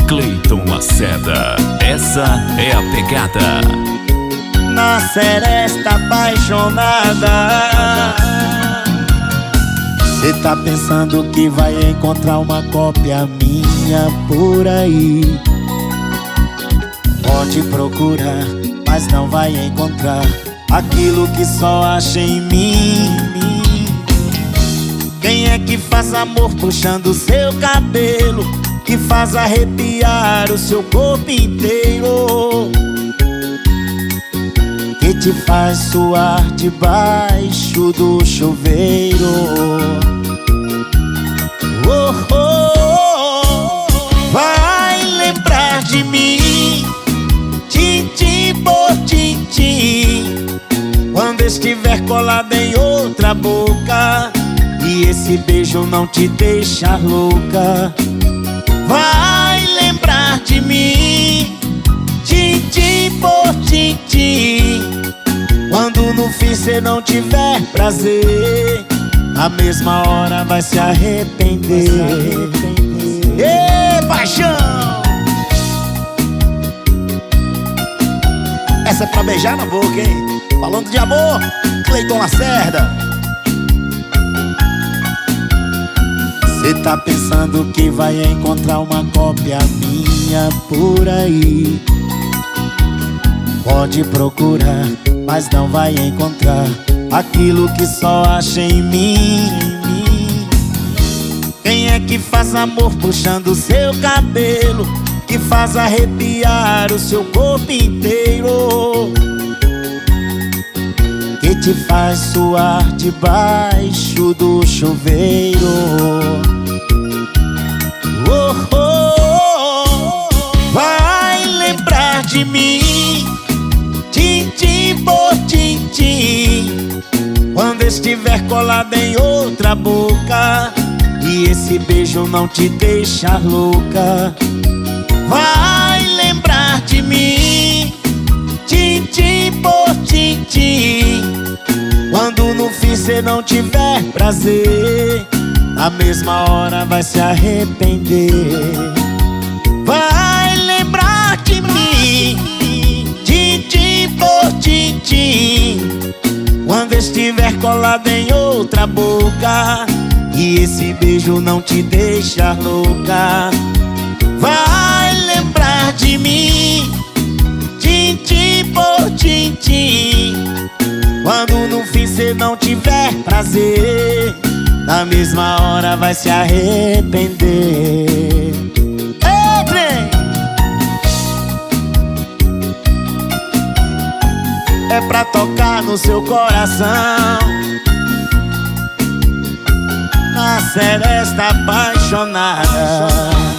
Cleiton Lacerda, essa é a pegada. Na seresta apaixonada, cê tá pensando que vai encontrar uma cópia minha por aí. Pode procurar, mas não vai encontrar aquilo que só acha em mim. Quem é que faz amor puxando seu cabelo, que faz arrepiar o seu corpo inteiro, que te faz suar debaixo do chuveiro? Oh, oh, oh, vai lembrar de mim, tintim por tintim, quando estiver colada em outra boca e esse beijo não te deixar louca. Vai lembrar de mim, tintim por tintim, quando no fim cê não tiver prazer, na mesma hora vai se arrepender. Ê, paixão! Essa é pra beijar na boca, hein? Falando de amor, Cleiton Lacerda. Cê tá pensando que vai encontrar uma cópia minha por aí. Pode procurar, mas não vai encontrar aquilo que só acha em mim. Quem é que faz amor puxando seu cabelo, que faz arrepiar o seu corpo inteiro, que te faz suar debaixo do chuveiro? Oh, oh, oh, vai lembrar de mim, tintim por tintim, quando estiver colada em outra boca e esse beijo não te deixar louca. Vai lembrar de mim, tintim por tintim, quando no fim cê não tiver prazer, na mesma hora vai se arrepender. Vai lembrar de mim, tintim por tintim, quando estiver colado em outra boca e esse beijo não te deixar louca. Vai lembrar de mim, tintim por tintim, quando no fim cê não tiver prazer, na mesma hora vai se arrepender. Ei, trem! É pra tocar no seu coração, na seresta apaixonada.